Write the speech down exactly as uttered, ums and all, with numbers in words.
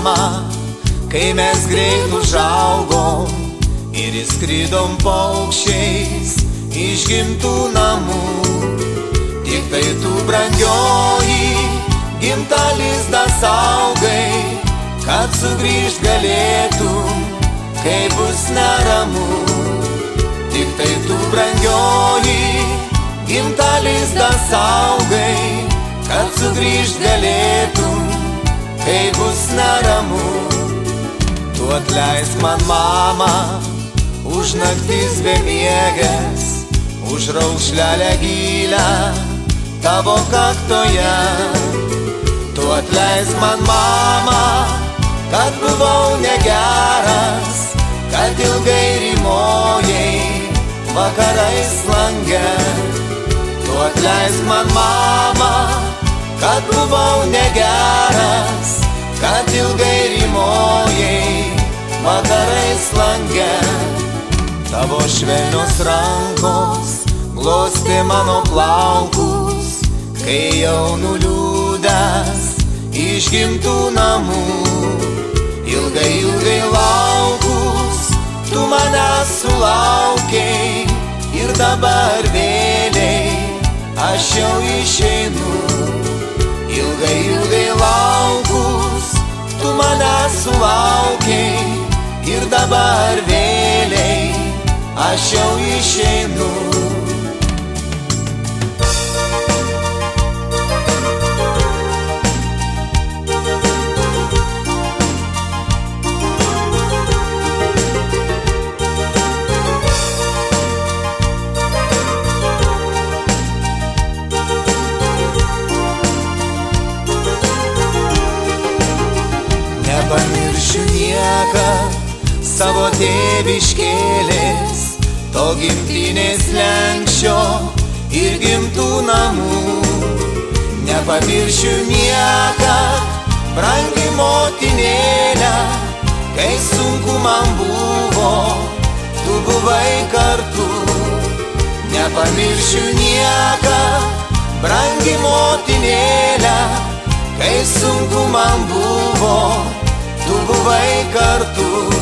mama, kai mes greit užaugom ir įskridom paukščiais iš gimtų namų. Tik tai tu, brangioji, gimtą lizdą saugai, kad sugrįžt galėtum, kai bus neramu. Tik tai tu, brangioji, gimtą lizdą saugai, kad sugrįžt galėtum, kai bus neramu. Tu atleisk man, mama, už naktis bemiegės, už raukšlelę gilę tavo kaktoje. Tu atleisk man, mama, kad buvau negeras, kad ilgai rymojai vakarais lange. Tu atleisk man, mama, kad buvau negeras, kad ilgai rymojai vakarais lange. Tavo švelnios rankos glostė mano plaukus, kai jau nuliūdęs iš gimtų namų. Ilgai, ilgai laukus tu manęs sulaukei, ir dabar vėliai aš jau išeinu. Ilgai, ilgai laukus tu manęs sulaukei, ir dabar vėliai aš jau išeinu. Nepamiršiu niekad savo tėviškėlės, to gimtinės slenksčio ir gimtų namų. Nepamiršiu niekad, brangi motinėlė, kai sunku man buvo, tu buvai kartu. Nepamiršiu niekad, brangi motinėlė, kai sunku man buvo, tu buvai kartu.